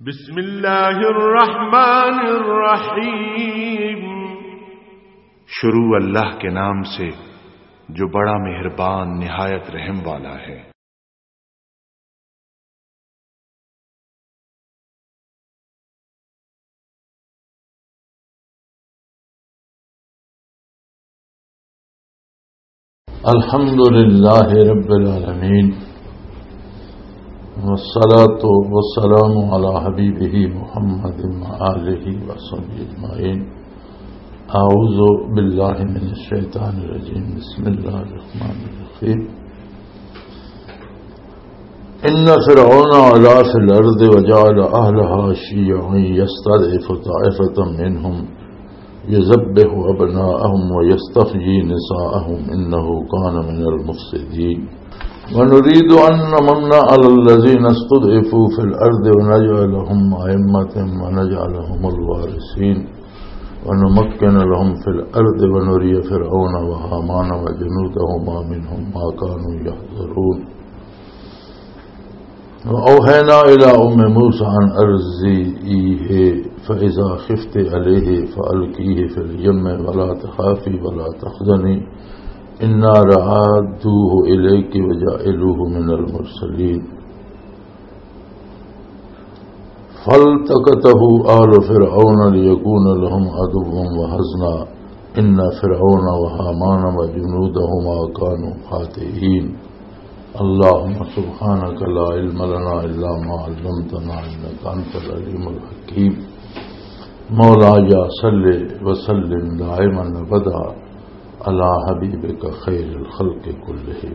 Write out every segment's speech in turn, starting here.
بسم اللہ الرحمن الرحیم۔ شروع اللہ کے نام سے جو بڑا مہربان نہایت رحم والا ہے۔ الحمدللہ رب العالمین والصلاة والسلام علی حبیبہ محمد وآلہ وصحبہ اجمعین۔ اعوذ باللہ من الشیطان الرجیم، بسم اللہ الرحمن الرحیم۔ ان فرعون علا فی الارض وجعل اہلہا شیعا یستضعف طائفة منہم یذبح ابناءهم ویستحیی نساءهم انہ کان من المفسدین۔ ونريد أن نمن على الذين استضعفوا في الأرض ونجعلهم أئمة ونجعلهم الوارثين ونمكن لهم في الأرض ونري فرعون وهامان وجنودهما منهم ما كانوا يحذرون۔ وأوحينا إلى موسى أن أرضعيه فإذا خفت عليه فألقيه في اليم ولا تخافي ولا تحزني انا رادوه الیک وجاعلوه من المرسلین۔ فالتقطه آل فرعون لیکون لهم عدوا وحزنا ان فرعون وهامان وجنودهما كانوا خاطئین۔ اللهم سبحانك لا علم لنا الا ما علمتنا انك انت العلیم الحکیم۔ مولاي صل وسلم دائما ابدا علی حبیبک خیر الخلق کلہم۔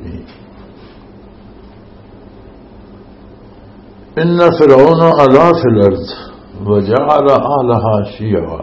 ان فرعون علا فی الارض وجعل اہلہا شیعا۔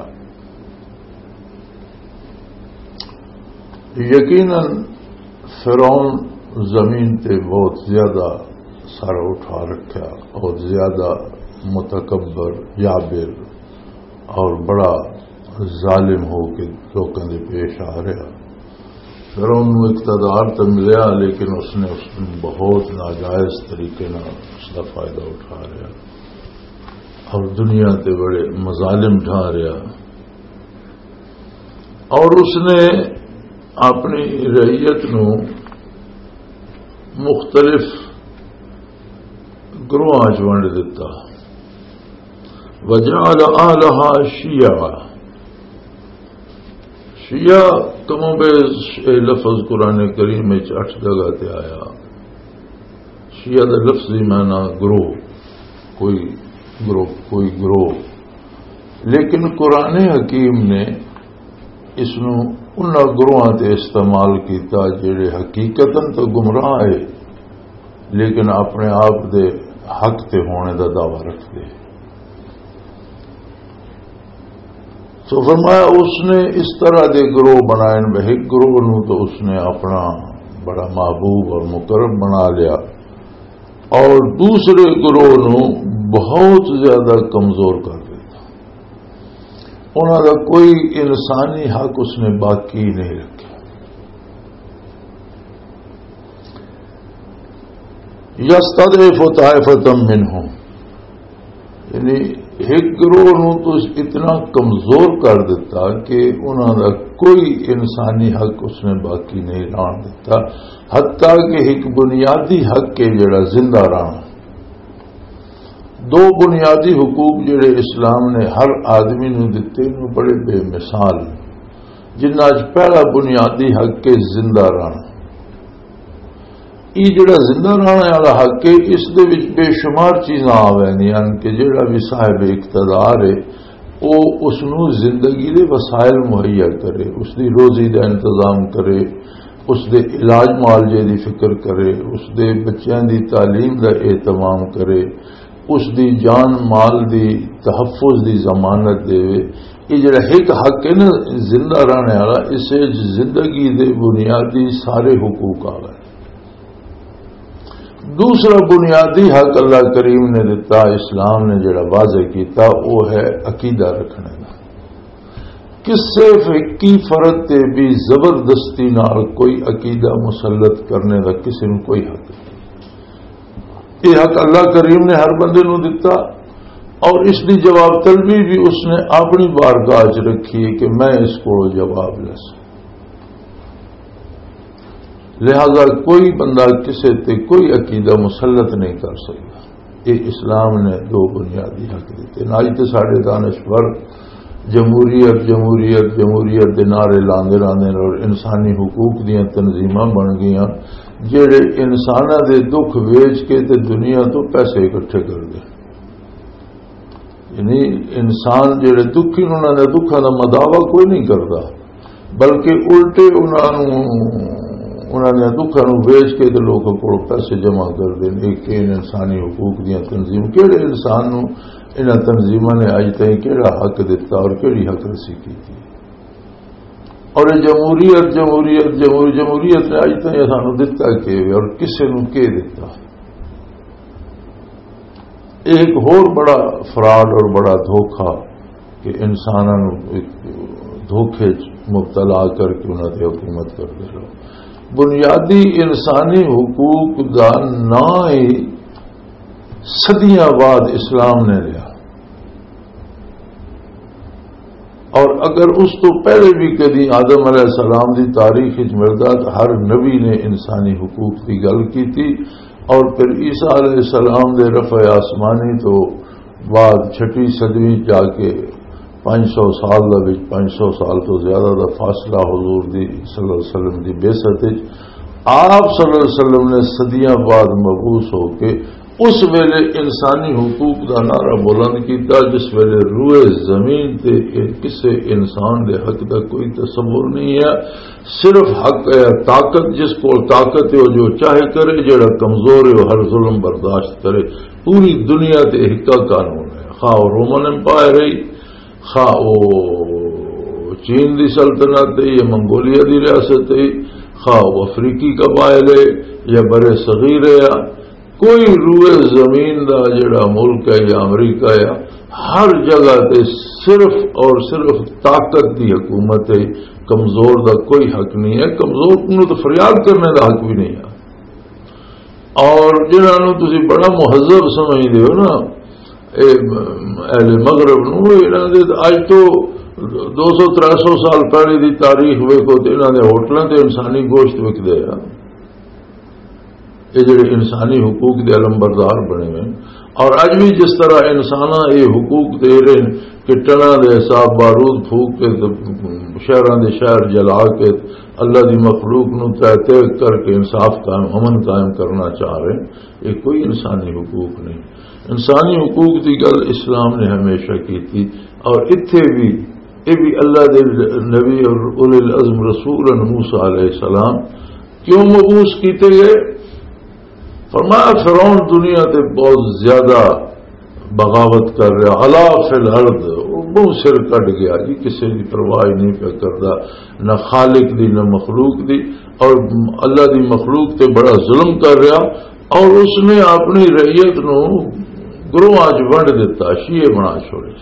یقیناً فرعون زمین تے بہت زیادہ سر اٹھا رکھا اور زیادہ متکبر جابر اور بڑا ظالم ہو کے لوگوں کے پیش آ رہا۔ فرعون کو اقتدار تو ملیا لیکن اس نے بہت ناجائز طریقے نہ اس کا فائدہ اٹھا رہا اور دنیا تے بڑے مظالم ڈھا رہا، اور اس نے اپنی رعیت نو مختلف گروہاں چ ونڈ دیتا۔ وجعل اہلہا شیعا۔ شیعہ کم و بیش لفظ قرآن کریم میں 8 جگہ تے آیا۔ شیعہ دا لفظی معنی گروہ، کوئی گروہ، لیکن قرآن حکیم نے اس نو انہاں گروہاں تے استعمال کیتا جڑے حقیقتاً تو گمراہ ہے لیکن اپنے آپ دے حق تے ہونے دا دعویٰ رکھتے۔ تو فرمایا اس نے اس طرح دے گروہ بنائے، ایک گروہ نو تو اس نے اپنا بڑا محبوب اور مقرب بنا لیا اور دوسرے گروہ نو بہت زیادہ کمزور کر دیتا۔ انہوں کا کوئی انسانی حق اس نے باقی نہیں رکھا۔ یستضعف طائفۃ منہم، یعنی ایک گروہ نو تو اتنا کمزور کر دیتا کہ انہوں کا کوئی انسانی حق اس نے باقی نہیں رہن دیتا، حتیٰ کہ ایک بنیادی حق کے جڑا زندہ رہنا۔ 2 بنیادی حقوق جڑے اسلام نے ہر آدمی نو دیتے نو بڑے بے مثال، جنہاں پہلا بنیادی حق کے زندہ رہنا۔ یہ جڑا زندہ رہنے والا حق ہے، اس دے وچ بے شمار چیزاں آویندیاں کہ جڑا بھی صاحب اقتدار ہے وہ اس نو زندگی دے وسائل مہیا کرے، اس دی روزی دا انتظام کرے، اس دے علاج معالجے دی فکر کرے، اس دے بچیاں دی تعلیم دا اہتمام کرے، اس دی جان مال دی تحفظ دی ضمانت دے۔ یہ جڑا ایک حق ہے نا زندہ رہنے والا، اسے زندگی دے بنیادی سارے حقوق آ گئے۔ دوسرا بنیادی حق اللہ کریم نے دیتا، اسلام نے جڑا واضح کیتا، وہ ہے عقیدہ رکھنے کا۔ کسے فقی فرد تے بھی زبردستی نال کوئی عقیدہ مسلط کرنے کا کسی نے کوئی حق نہیں۔ یہ حق اللہ کریم نے ہر بندے نو دیتا اور اس کی جواب طلبی بھی اس نے اپنی بارگاہ چ رکھی ہے کہ میں اس کو جواب لس. لہذا کوئی بندہ کسی تے کوئی عقیدہ مسلط نہیں کر سکتا. یہ اسلام نے دو بنیادی حق دیتے. نہ تو سارے دانشور جمہوریت جمہوریت جمہوریت دے نعرے لاندے لاندے اور انسانی حقوق دیاں تنظیماں بن گئیاں جڑے انساناں دے دکھ ویچ کے تے دنیا تو پیسے اکٹھے کر دے. یعنی انسان جڑے دکھی انہاں دے دکھاں دا مداوا کوئی نہیں کرتا بلکہ الٹے انہاں نے دکھاں نوں ویچ کے تے لوکاں کول پیسے جمع کر دے. ایک انسانی حقوق دیاں تنظیم کہڑے انسان نوں انہاں تنظیماں نے اج تائیں کہڑا حق دیتا اور کہڑی حق رسی کی تھی. اور جمہوریت جمہوریت جمہوریت نے اج تائیں سانوں دتا کہ اور کسے نوں کہ دیتا. ایک اور بڑا فراڈ اور بڑا دھوکھا کہ انساناں نوں دھوکھے مبتلا کر کے انہاں تے حکومت کر دے لو. بنیادی انسانی حقوق دا نا ہی صدیاں بعد اسلام نے لیا. اور اگر اس تو پہلے بھی کدی آدم علیہ السلام دی تاریخ ملتا تو ہر نبی نے انسانی حقوق کی گل کی تھی. اور پھر عیسیٰ علیہ السلام دے رفع آسمانی تو بعد 6ویں صدی جا کے 500 سال دا 500 سال تو زیادہ دا فاصلہ حضور دی صلی اللہ علیہ وسلم دی بعثت آپ صلی اللہ علیہ وسلم نے صدیاں بعد مبعوث ہو کے اس ویلے انسانی حقوق دا نعرہ بلند کیتا جس ویلے روئے زمین تے کسے انسان دے حق دا کوئی تصور نہیں ہے. صرف حق ہے طاقت جس کو طاقت ہے وہ جو چاہے کرے جڑا کمزور ہے وہ ہر ظلم برداشت کرے. پوری دنیا تے ایک قانون ہے خواہ وہ رومن امپائر ہے خواہ وہ چین دی سلطنت ہے یا منگولیا دی ریاست ہے خواہ وہ افریقی قبائل ہے یا برے صغیر ہے. کوئی روئے زمین دا جڑا ملک ہے یا امریکہ ہے ہر جگہ تے صرف اور صرف طاقت دی حکومت ہے. کمزور دا کوئی حق نہیں ہے. کمزور کو تو فریاد کرنے دا حق بھی نہیں ہے. اور جنہوں تسی بڑا مہذب سمجھتے ہو نا اہل مغرب نو اج تو 200-300 سال پہلے دی تاریخ ویکھو تے انہاں دے ہوٹلاں تے انسانی گوشت وکدے ہیں. یہ جڑے انسانی حقوق دے علمبردار بنے ہوئے اور اج بھی جس طرح انسان یہ حقوق دے رہے ہیں کہ ٹنا دے حساب بارود پھونک کے شہراں دے شہر جلا کے اللہ دی مخلوق نو تہتے کر کے انصاف قائم امن قائم کرنا چاہ رہے ہیں. یہ کوئی انسانی حقوق نہیں. انسانی حقوق کی گل اسلام نے ہمیشہ کی تھی. اور اتھے بھی یہ بھی اللہ دے نبی اور اولی العزم رسول موسیٰ علیہ السلام کیوں مبعوث کیتے گئے؟ فرمایا فرعون دنیا تے بہت زیادہ بغاوت کر رہا علا فی الارض بہت سر کٹ گیا جی کسی کی پرواہ نہیں پہ کرتا نہ خالق دی نہ مخلوق دی اور اللہ دی مخلوق تے بڑا ظلم کر رہا اور اس نے اپنی رعیت نو گروہ ونڈ دیتا شیعہ بنا چھوڑے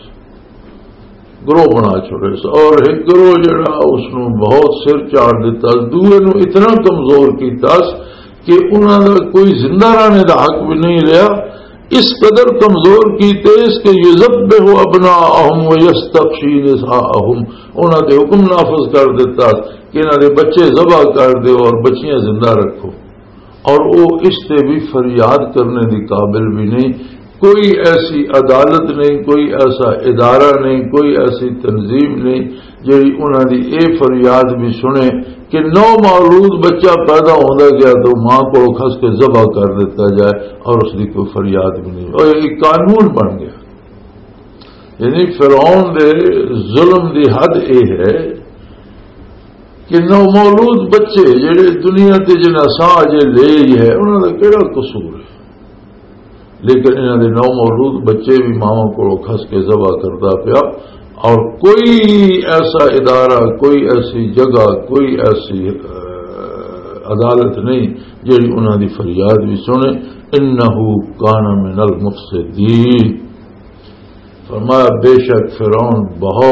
گروہ بنا چھوڑے اور ایک گروہ جڑا اس نو بہت سر چاڑ دیتا دوسرے نو اتنا کمزور کیتا کہ انہوں نے کوئی زندہ رہنے کا حق بھی نہیں رہا. اس قدر کمزور کیتے اس کے یذبح ابناءہم ویستحیی نساءہم انہوں نے حکم نافذ کر دیتا کہ انہوں نے بچے ذبح کر دے اور بچیاں زندہ رکھو. اور وہ اس سے بھی فریاد کرنے دی قابل بھی نہیں. کوئی ایسی عدالت نہیں کوئی ایسا ادارہ نہیں کوئی ایسی تنظیم نہیں جی انہوں نے یہ فریاد بھی سنے کہ نو مولود بچہ پیدا ہوتا گیا تو ماں کو کھس کے ذبح کر دیتا جائے اور اس کی کوئی فریاد بھی نہیں. اور ایک قانون بن گیا. یعنی فرعون دے ظلم دی حد یہ ہے کہ نو مولود بچے جڑے دنیا تے جنہ سا جے لے ہی ہے انہوں کا کہڑا قصور ہے لیکن انہوں نے نو مولود بچے بھی ماں کو کھس کے ذبح کرتا پیا. اور کوئی ایسا ادارہ کوئی ایسی جگہ کوئی ایسی عدالت نہیں جی انہوں کی فریاد بھی سنے. انہو کان من المفسدین فرمایا بے شک فرعون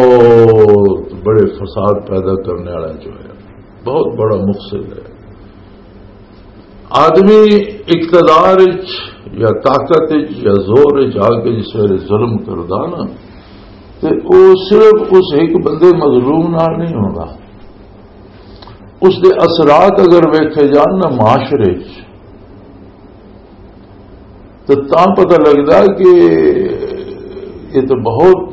بہت بڑے فساد پیدا کرنے والا جو ہے بہت بڑا مفسد ہے. آدمی اقتدار یا طاقت یا زور آ کے جس ویلے ظلم کردا نا تے وہ صرف اس ایک بندے مظلوم نال نہیں ہوتا، اس دے اثرات اگر ویکھے جان نا معاشرے تو پتہ لگتا کہ یہ تو بہت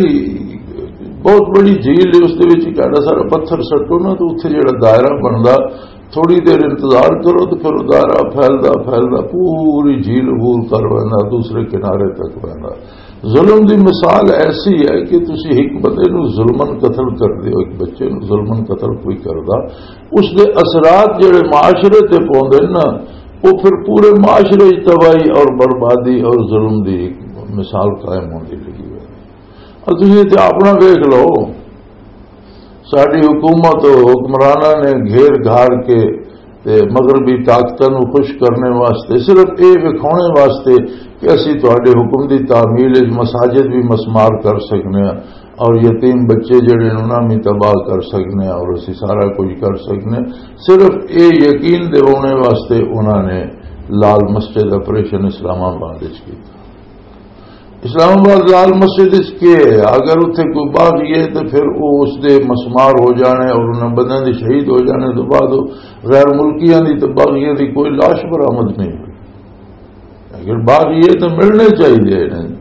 بڑی جھیل ہے، اس ایڈا سارا پتھر سٹو نا تو اتنے جڑا دائرہ بنتا، تھوڑی دیر انتظار کرو تو پھر دائرہ پھیلتا پوری جھیل عبور کر پہنا دوسرے کنارے تک پہنا۔ ظلم دی مثال ایسی ہے کہ تسی ایک بندے نو ظلمن قتل کر دیو، ایک بچے نو ظلمن قتل کوئی کردا، اس دے اثرات جڑے معاشرے تے پوندے نا وہ پھر پورے معاشرے تباہی اور بربادی اور ظلم دی مثال قائم ہوندی لگی ہے۔ اور تسی تے اپنا دیکھ لو، ساری حکومت حکمرانہ نے گھیر گھار کے مغربی طاقتوں کو خوش کرنے واسطے صرف یہ وکھاؤنے واسطے کہ اسی تواڈے حکم دی تعمیل مساجد بھی مسمار کر سکنے اور یتیم بچے جڑے انہاں بھی تباہ کر سکنے اور اسی سارا کچھ کر سکنے، صرف یہ یقین دلانے واسطے انہوں نے لال مسجد آپریشن اسلام آباد کیا۔ اسلام آباد لال مسجد اس کے اگر اتنے کوئی باغی ہے تو پھر وہ اس دے مسمار ہو جانے اور انہیں بندے دے شہید ہو جانے تو بعد غیر ملکیاں دی تو باغیاں دی کوئی لاش برآمد نہیں ہوئی۔ اگر باغی ہے تو ملنے چاہیے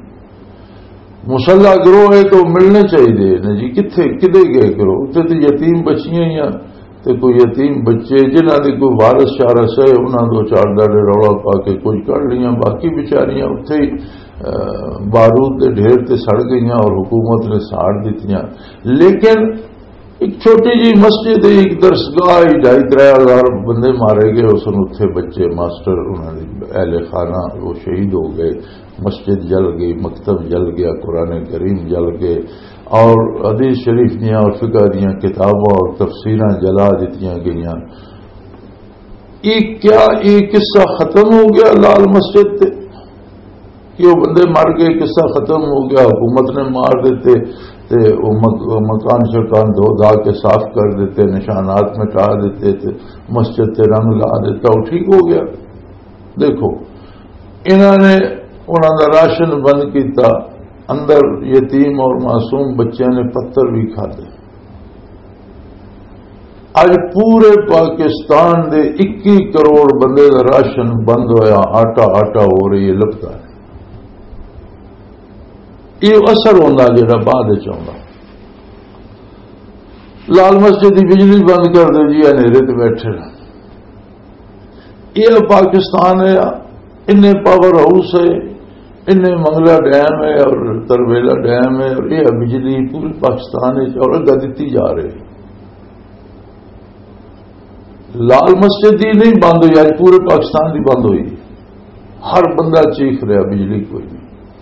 مسلح گروہ ہے تو ملنے چاہیے جی، کدے گئے کرو اتنے تو یتیم بچیاں ہی تو کوئی یتیم بچے جنہوں نے کوئی وارث شارث ہے انہوں دو چار ڈاڑے رولا پا کے کچھ کر لیاں، باقی بیچاریاں اتنے ہی بارود کے ڈھیر تے سڑ گئی اور حکومت نے ساڑ دیتیاں۔ لیکن ایک چھوٹی جی مسجد ایک درسگاہ 2,500 بندے مارے گئے، اس نے اتنے بچے ماسٹر انہوں نے اہل خانہ وہ شہید ہو گئے، مسجد جل گئی، مکتب جل گیا، قرآن کریم جل گئے اور حدیث شریف دیاں اور فقہ دیاں کتاباں اور تفسیراں جلا دیتیاں گئیاں۔ یہ قصہ ختم ہو گیا لال مسجد تے کہ وہ بندے مر گئے، قصہ ختم ہو گیا، حکومت نے مار دیتے تے مکان شکان دھو دھا کے صاف کر دیتے، نشانات مٹا دیتے تے مسجد تے رنگ لا دیتا، وہ ٹھیک ہو گیا؟ دیکھو انہوں نے انہوں کا راشن بند کیتا، اندر یتیم اور معصوم بچوں نے پتھر بھی کھادے۔ اج پورے پاکستان دے 21 کروڑ بندے کا راشن بند ہویا، آٹا ہو رہی ہے لبتا ہے۔ یہ اثر ہوتا جا بعد چاہتا لال مسجد کی بجلی بند کر دے جی اندھیرے تے بیٹھے رہ۔ یہ پاکستان ہے، ان پاور ہاؤس ہے، ان منگلا ڈیم ہے اور ترویلا ڈیم ہے اور یہ بجلی پورے پاکستان اور اگا دیتی جا رہی۔ لال مسجد ہی نہیں بند ہوئی، آج پورے پاکستان کی بند ہوئی، ہر بندہ چیخ رہا بجلی کوئی نہیں۔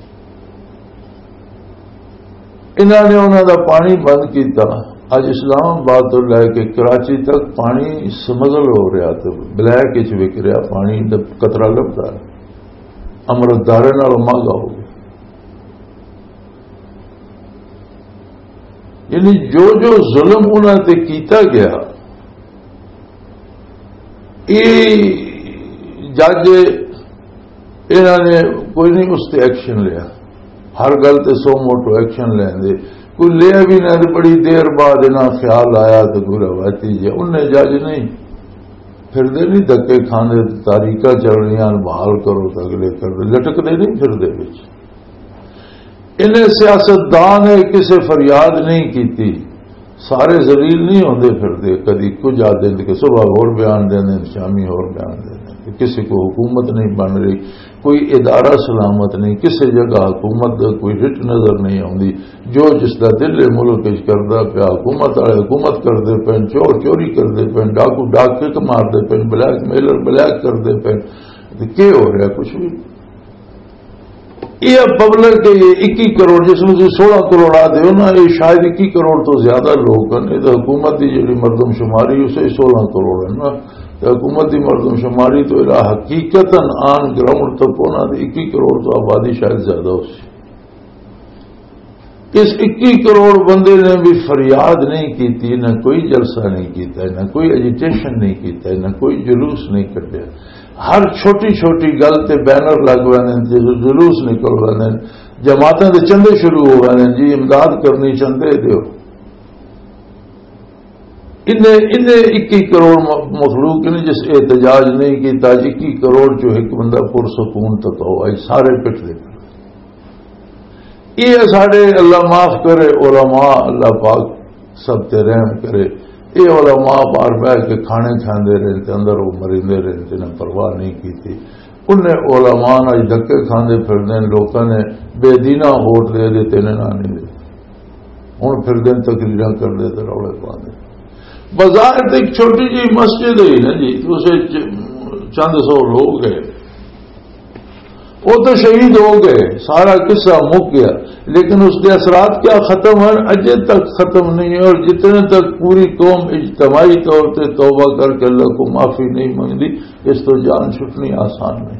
انہوں نے انہوں کا پانی بند کیتا، اج اسلام آباد تو لے کے کراچی تک پانی سمگل ہو رہا، تو بلیک وک رہا پانی، قطرہ لبتا ہے، امرت دارے نال مہنگا ہو گیا۔ یعنی جو ظلم انہوں تے کیتا گیا، یہ جج انہوں نے کوئی نہیں اس تے ایکشن لیا، ہر گل تے سو موٹو ایکشن لیں دے، کوئی لیا بھی نہ تو بڑی دیر بعد انہاں خیال آیا تو کوئی روایتی جی انہیں جج نہیں پھر دے نہیں دھکے کھانے تاریخ چل رہی بحال کرو تو اگلے کر دے، لٹکتے نہیں پھر دے بچ۔ انہیں سیاستدان ہے کسی فریاد نہیں کیتی، سارے ذلیل نہیں ہوندے پھر دے، کدی کچھ آ دیں کہ صبح اور بیان دیں دیں شامی اور بیان دیں دیں، کسی کو حکومت نہیں بن رہی، کوئی ادارہ سلامت نہیں، کسی جگہ حکومت کوئی ہٹ نظر نہیں آتی، جو جس کا دل ملک کرتا پیا حکومت والے حکومت کرتے پے، چور چوری کرتے پے، ڈاکو ڈاک مارتے پے، بلیک میلر بلیک کرتے پے، کیا ہو رہا کچھ بھی۔ یہ پبلک کے یہ 21 کروڑ جس میں 16 کروڑ آتے ہو نا، یہ شاید 21 کروڑ تو زیادہ لوگ ہیں، تو حکومت کی جی مردم شماری اسے 16 کروڑ ہے نا، حکومت کی مردم شماری تو حقیقت آن گراؤنڈ تک ہونا 21 کروڑ تو آبادی شاید زیادہ ہو سی۔ اس 21 کروڑ بندے نے بھی فریاد نہیں کی، نہ کوئی جلسہ نہیں کیتا، نہ کوئی ایجیٹیشن نہیں کیتا، نہ کوئی جلوس نہیں کٹیا، ہر چھوٹی چھوٹی گل تے بینر لگوا جلوس نکلوا جماعتیں دے چندے شروع ہو گئے جی امداد کرنی چندے دیو. انہیں 21 کروڑ مخلوق نے جس احتجاج نہیں کیتا 21 کروڑ جو ایک بندہ پرسکون تک ہو آئی سارے پٹ دے. یہ سارے اللہ معاف کرے علماء اللہ پاک سب تے رحم کرے. یہ علماء بار بہ کے کھانے کھاندے رہتے اندر وہ مریندے رہتے نے پرواہ نہیں کی تھی. انہیں علماء آج دھکے کھاندے پھردے لوگوں نے بے دینہ ووٹ دے دیتے نے نہ نہیں دے ہوں پھر دن تقریراں کر دیتے روڑے پاندے. بظاہر ایک چھوٹی جی مسجد ہے نا جی اسے چند سو لوگ گئے وہ تو شہید ہو گئے سارا قصہ مک گیا لیکن اس کے اثرات کیا ختم ہیں اجے تک ختم نہیں ہے. اور جتنے تک پوری قوم اجتماعی طور سے توبہ کر کے اللہ کو معافی نہیں مانگی اس تو جان چھٹنی آسان نہیں.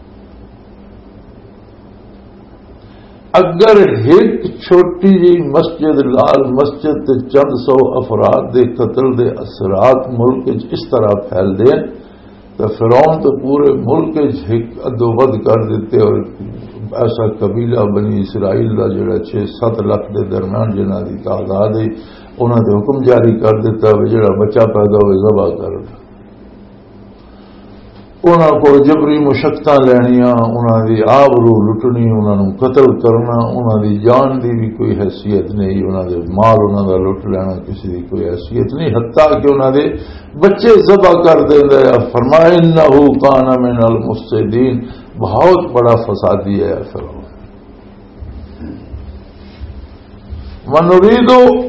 اگر ایک چھوٹی جی مسجد لال مسجد تے چند سو افراد دے قتل دے اثرات ملک اس طرح پھیل دیں تو فرعون تو پورے ملک ادوبد کر دیتے. اور ایسا قبیلہ بنی اسرائیل کا جڑا 6-7 لاکھ کے درمیان جنہ کی تعداد ہے انہوں نے حکم جاری کر دیتا جڑا بچہ پیدا ہوئے ذبح کر دے. انہوں کو جبری مشقتاں لینیاں انہوں کی آبرو لٹنی انہوں قتل کرنا انہوں کی جان کی بھی کوئی حیثیت نہیں انہوں کے مال انہوں کا لٹ لینا کسی کی کوئی حیثیت نہیں. حتیٰ کہ انہوں نے بچے ذبح کر دیں فرمایا انہ کان من المفسدین بہت بڑا فسادی ہے فرعون. ونريد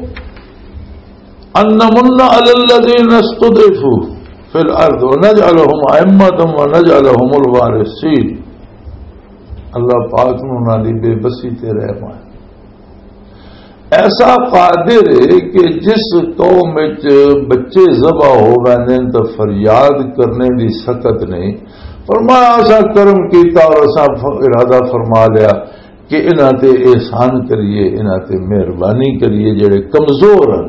ان نمن على الذين استضعفوا في الارض ونجعلهم ائمة ونجعلهم الوارثين. اللہ پاک نے دی بے بسی تے رحم ہے. ایسا قادر ہے کہ جس قوم وچ بچے ذبح ہو گئے تو فریاد کرنے دی سکت نہیں. فرمایا ایسا کرم کیتا اور ایسا ارادہ فرما لیا کہ انہاں تے احسان کریے انہاں تے مہربانی کریے جڑے کمزور ہیں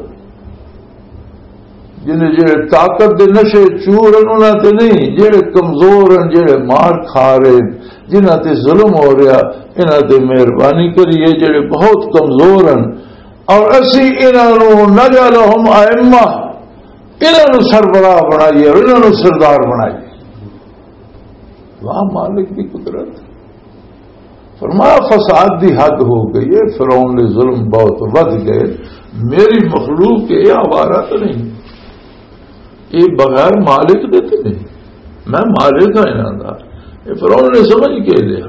جنہیں جڑے طاقت دے نشے چور ہیں انہاں تے نہیں جڑے کمزور ہیں جڑے مار کھا رہے جنہاں تے ظلم ہو رہا انہاں تے مہربانی کریے جڑے بہت کمزور ہیں. اور اسی انہوں نجعلہم ائمہ انہوں سربراہ بنائیے اور انہوں سردار بنائیے. واہ مالک کی قدرت. فرمایا فساد دی حد ہو گئی ہے فرعون نے ظلم بہت ود گئے. میری مخلوق کے یہ آوارہ تو نہیں یہ بغیر مالک دیتے نہیں میں مالک ہوں انہوں کا. یہ فرعون نے سمجھ کے لیا.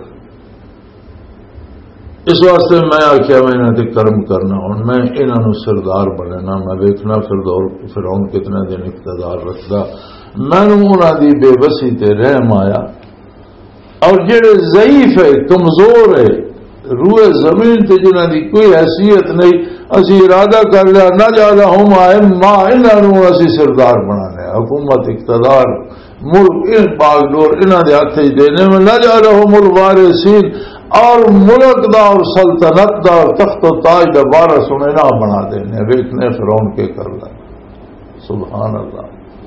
اس واسطے میں آخیا میں انہوں نے کرم کرنا ہوں میں انہوں سردار بننا میں ویکھنا فرعون کتنے دن اقتدار رکھتا. میں انہوں دی بے بسی تے رحم آیا. اور جڑے ضعیف ہے کمزور ہے روئے زمین تے جنہاں دی کوئی حیثیت نہیں اسی ارادہ کر لیا نجعلہم ائمہ انہوں اسی سردار بنانے حکومت اقتدار ملک ان باغ ڈور انہوں دے ہاتھ دینے میں نجعلہم الوارثین اور ملک دا اور سلطنت دا اور تخت و تاج دا وارث انہیں بنا دینے. ویکھنے فرعون کے کر لیں. سبحان اللہ.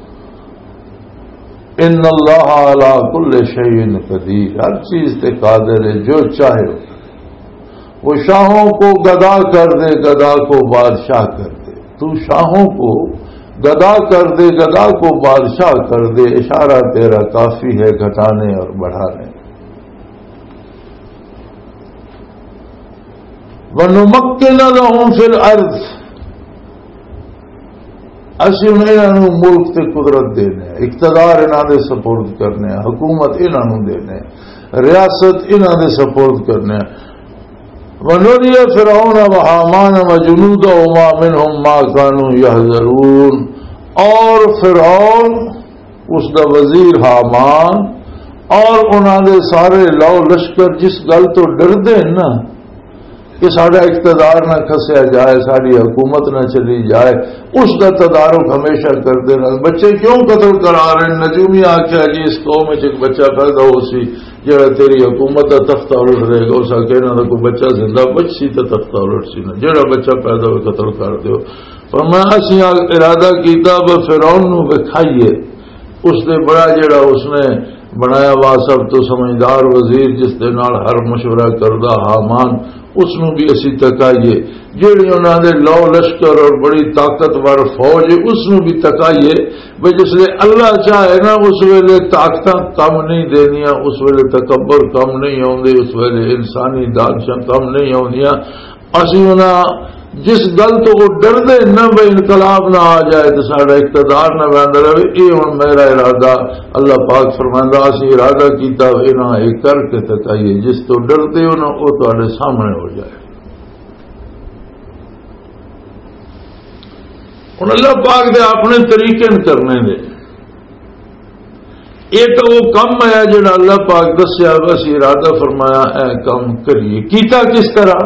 ان اللہ علی کل شیء قدیر. ہر چیز تے قادر ہے جو چاہے وہ شاہوں کو گدا کر دے گدا کو بادشاہ کر دے. تو شاہوں کو گدا کر دے گدا کو بادشاہ کر دے. اشارہ تیرا کافی ہے گھٹانے اور بڑھانے. وَنُمَكِّنَ لَهُمْ فِي الْأَرْضِ اسی انہوں ملک تے قدرت دینے اقتدار انہوں دے سپورٹ کرنے حکومت انہوں دینے ریاست انہوں دے سپورٹ کرنے. وَنُرِيَ فِرْعَوْنَ وَحَامَانَ وَجُنُودَهُمَا مِنْهُمْ مَا كَانُوا يَحْذَرُونَ. اور فرعون اس دا وزیر حامان اور انہوں دے سارے لو لشکر جس گل تو ڈر دے نا کہ سارا اقتدار نہ کھسیا جائے ساری حکومت نہ چلی جائے اس کا تدارک ہمیشہ کرتے رہے. بچے کیوں قتل کرا رہے ہیں؟ نجومی آخیا جی اس قوم میں ایک بچہ پیدا ہو سی جڑا تیری حکومت کا تختہ الٹ رہے گا اس کہنا تھا کوئی بچہ زندہ بچ سی تو تختہ الٹ سی نہ جڑا بچہ پیدا ہوئے قتل کر دو. پر میں اسی ارادہ کیتا فرعون نو کھائیے اس نے بڑا جڑا اس نے بنایا وا سب تو سمجھدار وزیر جس دے نال ہر مشورہ کردا حامان اس نو بھی اسی تکائیے جیڑی انہاں دے لو لشکر اور بڑی طاقتور فوج اس نو بھی تکائیے بھئی جس لئے اللہ چاہے نا اس ویلے طاقتاں کم نہیں دینیاں اس ویلے تکبر کم نہیں ہوندے اس ویلے انسانی دانشاں کم نہیں ہوندیاں اسی انہاں جس گل تو وہ ڈردے نہ بھئی انقلاب نہ آ جائے تو سارا اقتدار نہ بہندا رہے یہ ہن میرا ارادہ اللہ پاک فرماندا اسی ارادہ کیتا انہاں یہ کر کے تکائیے جس تو ڈردے ہو نا وہ تہاڈے سامنے ہو جائے ہن اللہ پاک دے اپنے طریقے کرنے دے یہ تو وہ کم ہے جڑا اللہ پاک دسیا اسی ارادہ فرمایا اے کم کریے کیتا کس طرح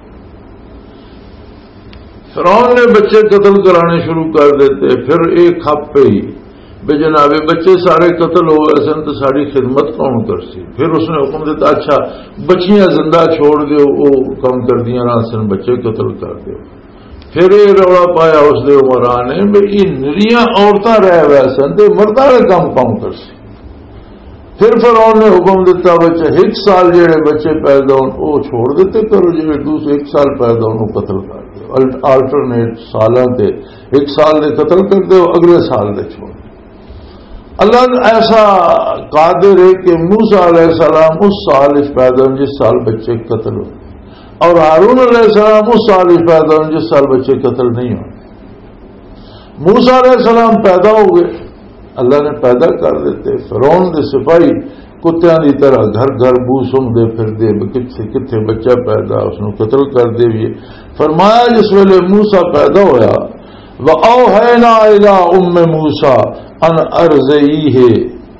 فرعون نے بچے قتل کرانے شروع کر دیتے پھر ایک کھپ پہ ہی بے جناب بچے سارے قتل ہو گئے سن تو ساری خدمت کون کر سی پھر اس نے حکم دیتا اچھا بچیاں زندہ چھوڑ دیو وہ کم کر دیا رہا سن بچے قتل کر دیو پھر یہ روڑا پایا اس دے عمران نے بھئی یہ نریاں عورتیں رہ ہوئے سن تو مردہ کم کون کر سی پھر فرعون نے حکم دیتا بچے ایک سال جڑے بچے پیدا ہو وہ چھوڑ دیتے کرو جڑے دوسرے ایک سال پیدا ہو قتل کر دو آلٹرنیٹ سالاں تے ایک سال دے قتل کر دو اگلے سال دے چھوڑ اللہ ایسا قادر ہے کہ موسیٰ علیہ السلام اس سال اس پیدا ہوں جس سال بچے قتل ہو اور ہارون علیہ السلام اس سال اس پیدا ہوں جس سال بچے قتل نہیں ہوں موسیٰ علیہ السلام پیدا ہو گئے اللہ نے پیدا کر دیتے فرعون دے سپاہی کتیاں دی طرح گھر گھر بو سم دے پھر دے کتنے بچہ پیدا اس نے قتل کر دے بھی فرمایا جس ویلے موسیٰ پیدا ہویا وَأَوْحَيْنَا إِلَىٰ أُمِّ مُوسَىٰ أَنْ أَرْضِعِيهِ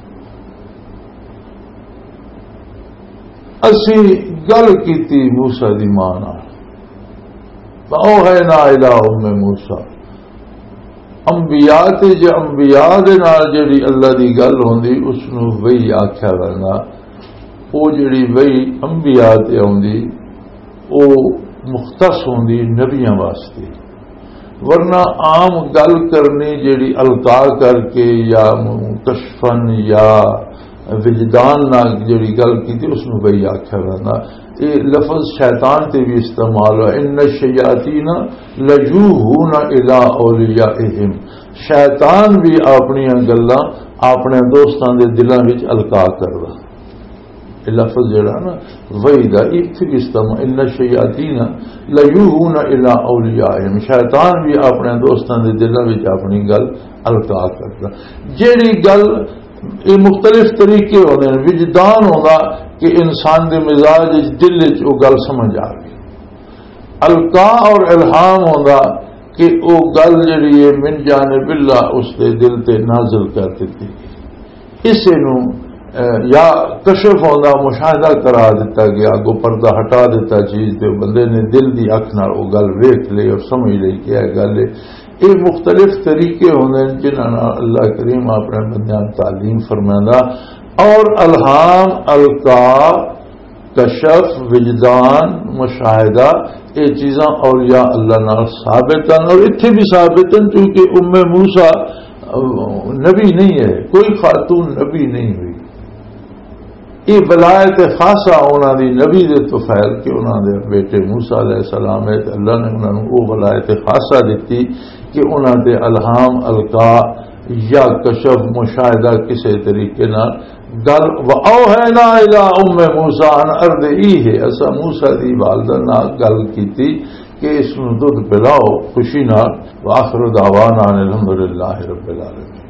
اسی گل کیتی موسیٰ دی ماں نال وَأَوْحَيْنَا إِلَىٰ أُمِّ مُوسَىٰ انبیاء تے جے انبیاء دے نال جڑی اللہ دی گل ہوندی اس نو وحی آکھیا ویندا او جڑی وحی انبیاء تے ہوندی او مختص ہوندی نبیاں واسطے ورنہ عام گل کرنی جڑی القا کر کے یا کشفن یا وجدان نہ جڑی گل کیتی اس نو وحی آکھیا ویندا یہ لفظ شیطان تے بھی استعمال ہوا ان الشیاطین لجوہون الی اولیائہم شیطان بھی اپنی گلاں اپنے دوستاں دے دلاں وچ القا کردا یہ لفظ جڑا نا وہی دا ایتھے بھی استعمال ان الشیاطین لجوہون الی اولیائہم شیطان بھی اپنے دوستاں دے دلاں وچ اپنی گل القا کردا جیڑی گل یہ مختلف طریقے ہوتے ہیں وجدان ہوگا کہ انسان دے مزاج دل وہ گل سمجھ آ گئی القا اور الہام ہوگا کہ وہ گل جڑی ہے من جانب اللہ اس دے دل تے نازل کر دیتی اسے نو یا کشف ہوگا مشاہدہ کرا دیتا گیا اگو پردہ ہٹا دیتا چیز تے بندے نے دل دی اکھ نال وہ گل ویکھ لے اور سمجھ لے کہ یہ گل ہے یہ مختلف طریقے ہونے جنہاں اللہ کریم اپنے بندیاں تعلیم فرمائندا اور الہام القا کشف وجدان مشاہدہ یہ چیزاں اولیاء اللہ نال ثابت ہیں اور اتنے بھی ثابت ہیں کیونکہ ام موسیٰ نبی نہیں ہے کوئی خاتون نبی نہیں ہوئی یہ ولایت خاصہ انہوں دی نبی دے تو فیل کہ انہوں دے بیٹے موسیٰ علیہ السلام ہے اللہ نے انہوں نے وہ ولایت خاصہ دیتی کہ انہوں دے الہام القا یا کشف مشاہدہ کسی طریقے نہ گل وَأَوْحَيْنَا إِلَىٰ أُمِّ مُوسَىٰ أَنْ أَرْضِعِيهِ ایسا موسیٰ دی والدہ نال گل کیتی کہ اس نو دودھ پلاؤ خوشی نال وآخر دعوانا الحمدللہ رب العالمین.